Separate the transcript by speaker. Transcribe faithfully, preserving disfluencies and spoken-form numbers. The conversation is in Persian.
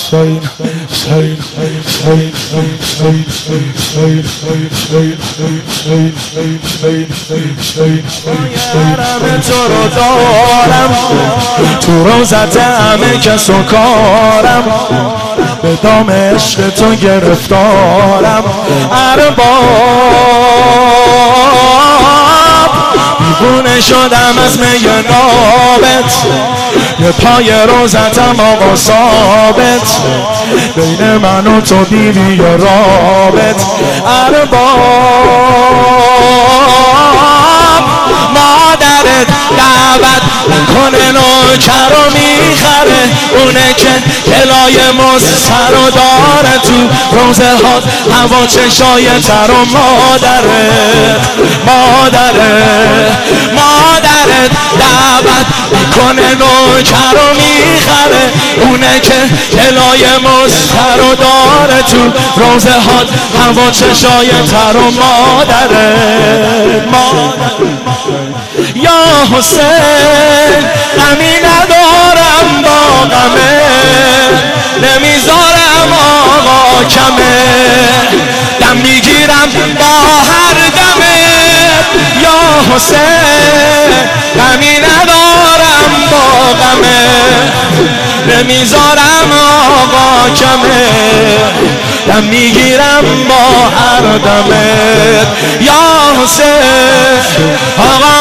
Speaker 1: حسین حسین حسین حسین حسین حسین حسین تو رو دارم تو روزت همه کس و کارم به دام عشق تو گرفتارم ارباب دیوونه شدم از می نابت یه پای روزتم آقا ثابت بین من و تو بیوی رابط ارباب مادرت دعوت کنه نوکر رو میخره اونه که کلای مستر رو داره تو روزه ها هوا چشای تر و مادرت مادرت مادرت دعوت میکنه نوکر رو میخره اونه که کلای مستر رو داره تو روزه ها هوا چشای تر و مادرت مادرت یا حسین غمی ندارم با غمه نمیذارم آقا کمه دم میگیرم با هر دمه یا حسین غمی ندارم با غمه نمیذارم آقا کمه دم میگیرم با هر دمه یا حسین آقا